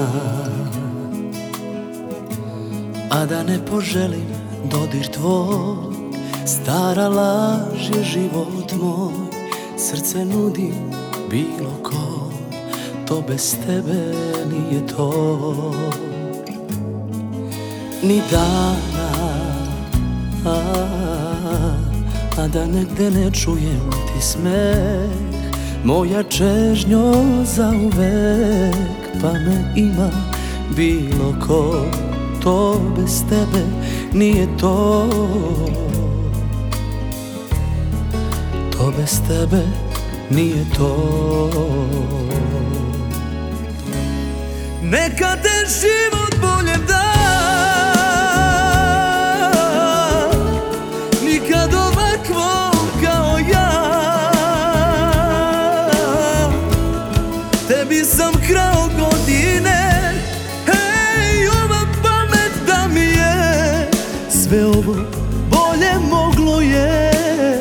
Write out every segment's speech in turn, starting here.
a da ne poželim dodir tvoj. Stara laž je život moj, srce nudi bilo ko, to bez tebe nije to. Ni dana, a da negde ne čujem ti smeh, moja čežnjo zauvek, pa me ima bilo ko, to bez tebe nije to. To bez tebe nije to. Neka te život boljem da, nikad ovakvo kao ja. Tebi sam krao godine, hej, ova pamet da mi je, sve ovo bolje moglo je.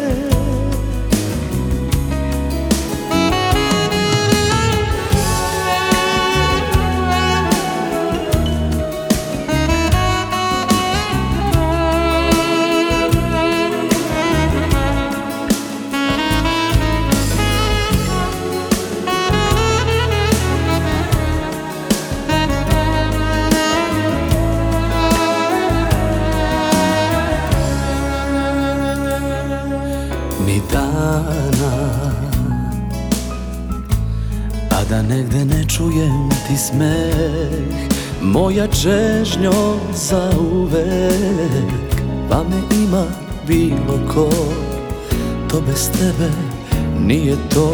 Ni dana, a da negde ne čujem ti smeh, moja čežnjo zauvek, pa me ima bilo ko, to bez tebe nije to.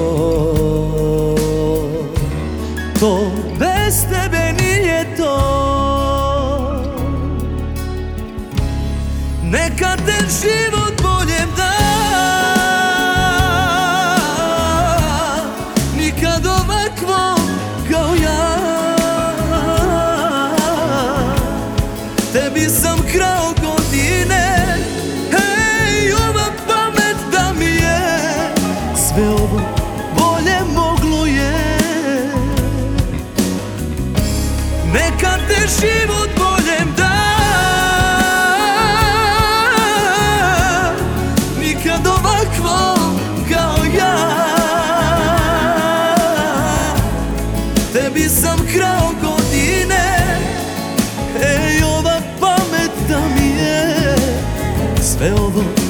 To bez tebe nije to. Neka te život boljem da, nikad ovakvo kao ja. Tebi sam krao godine, hej, ova pamet da mi je, sve ovo bolje moglo je. Neka te život boljem da, nikad ovakvo kao ja. Tebi sam krao godine, ej, ova pamet da mi je, sve ovo